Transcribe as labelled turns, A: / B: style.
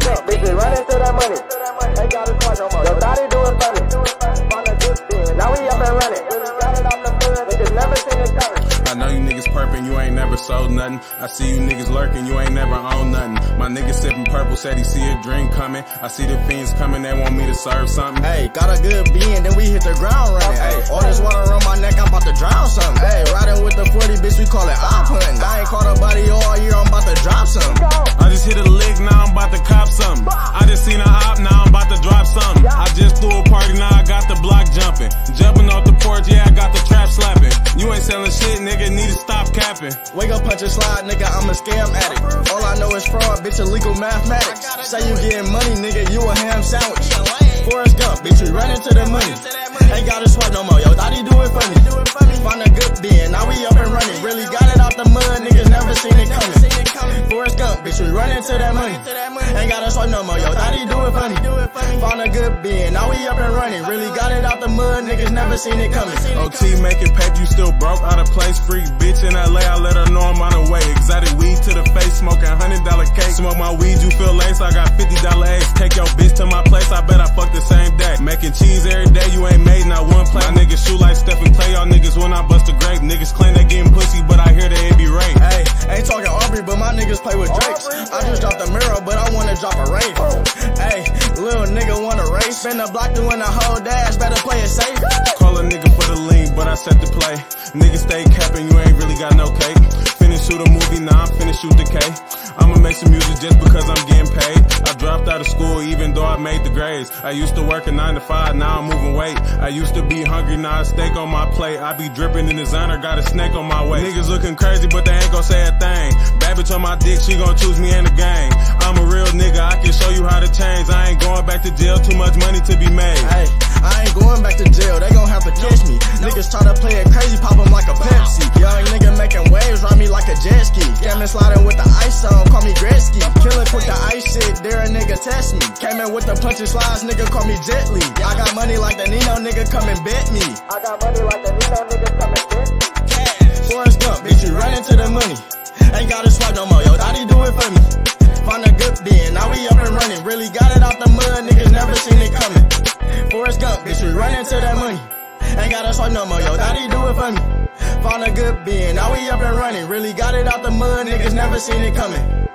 A: Bitch, we running to that money. Ain't got a squad no more. Yo, thought he doing funny. Now we up and running. Got it off the hood. Niggas never seen it coming.
B: I know you niggas perpin', you ain't never sold nothing. I see you niggas lurking, you ain't never owned nothing. My nigga sippin' purple, said he see a drink coming. I see the fiends coming, they want me to serve something.
C: Hey, got a good bean, then we hit the ground running. Hey, all this water around my neck, I'm about to drown something. Hey, riding with the 40, bitch, we call it op hunting. I ain't caught a body all year, I'm about to drop something.
B: I just hit a lick, now I'm about to cop something. I just seen a op, now I'm about to drop something. I just threw a party, now I got the block jumping. Jumping off the porch, yeah, I got the trap slapping. You ain't selling shit, nigga, need to stop capping.
C: Wake up, punch and slide, nigga, I'm a scam addict. All I know is fraud, bitch, illegal mathematics. Say you getting money, nigga, you a ham sandwich. Forrest Gump, bitch, we running to the money. Ain't got a sweat no more, yo, thought he do it for me. Find a good bin, now we up and running. Really got it out the mud, niggas never seen it coming. Forrest Gump, bitch, we running to that money. Ain't got a sweat no more, yo, thought he do it for me. Found a good bin, now we up and running. Really got it out the mud, niggas never seen it coming.
B: OT making paper, you still broke, out of place, freak bitch in LA, I let her know I'm on the way. Exotic weed to the face, smoking $100 cake. Smoke my weed, you feel lace, I got $50 eggs. Take your bitch to my place, I bet I fuck the same day. Making cheese every day, you ain't made not one play. My niggas shoot like Stephen Clay, y'all niggas when I bust a grape. Niggas claim they getting pussy, but I hear they be raped.
C: Hey, ain't talking Aubrey, but my niggas play with Drakes. I just dropped a mirror, but I wanna drop a rave. Hey, little nigga wanna race. Spin the block doing the whole dash, better play it safe.
B: Call a nigga for the link, but I set the play. Niggas stay capping, you ain't really got no cake. Finish shoot a movie, now I'm finna shoot the K. I'ma make some music just because I'm getting paid. I dropped out of school even though I made the grades. I used to work a 9 to 5, now I'm moving weight. I used to be hungry, now a steak on my plate. I be dripping in designer, got a snake on my way. Niggas looking crazy, but they ain't gon' say a thing. Bad bitch on my dick, she gon' choose me in the gang. I'm a real nigga, I can show you how to change. I ain't going back to jail, too much money to be made.
C: Hey, I ain't going back to jail, they gon' have to catch me. Niggas try to play it crazy, pop 'em like a Pepsi. Young nigga making waves, ride me like a jet ski. Scamming sliding with the ice on, call me Gretzky. Killer quick the ice shit, dare a nigga test me. Came in with the punch and slides, nigga call me Jet Li. I got money like the Nino, nigga come and bet me.
A: I got money like the Nino, nigga come and bet me.
C: Forrest Gump, bitch, you running to the money. Ain't got a swipe no more, yo, thought he do it for me. Find a good bin, now we up and running. Really got it out the mud, niggas never seen it coming. Forrest Gump, bitch, we running to that money. Ain't got a swipe no more, yo, thought he do it for me. Found a good bin, now we up and running. Really got it out the mud, niggas never seen it coming.